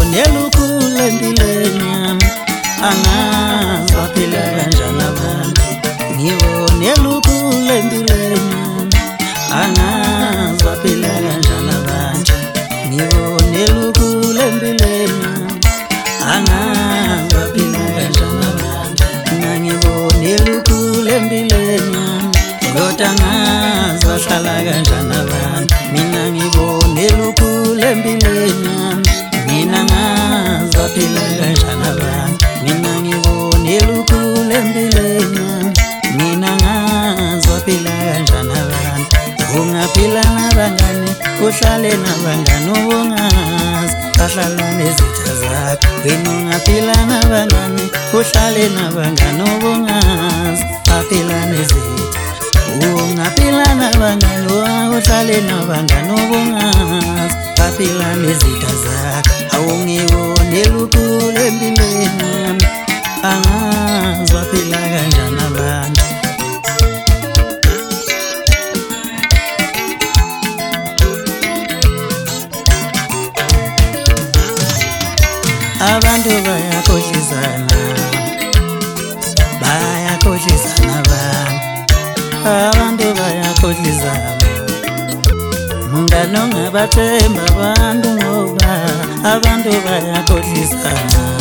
ngibonela ukulembilenya angazi baphila kanjani abantu ngibonela ukulembilenya angazi baphila kanjani abantu ngibonela ukulembilenya angazi baphila kanjani abantu ngibonela ukulembilenya kodwa angazi bahlala kanjani abantu mina ngibonela ukulembilenya mina ngazi baphila kanjani abantu mina ngibonela ukulembilenya mina ngazi baphila kanjani abantu ungaphila nabangani uhlale nabangani ubungazi bahlala nezitha zakho wena ungaphila nabangani uhlale nabangani ubungazi baphila nezitha ungaphila nabangani uhlale nabangani ubungazi baphila nezitha zakho awungibonela ukulembilenya angazi baphila kanjani abantu abantu bayakhohlisana abantu bayakhohlisana mngani ongabathemba abantu ngoba abantu bayakhohlisana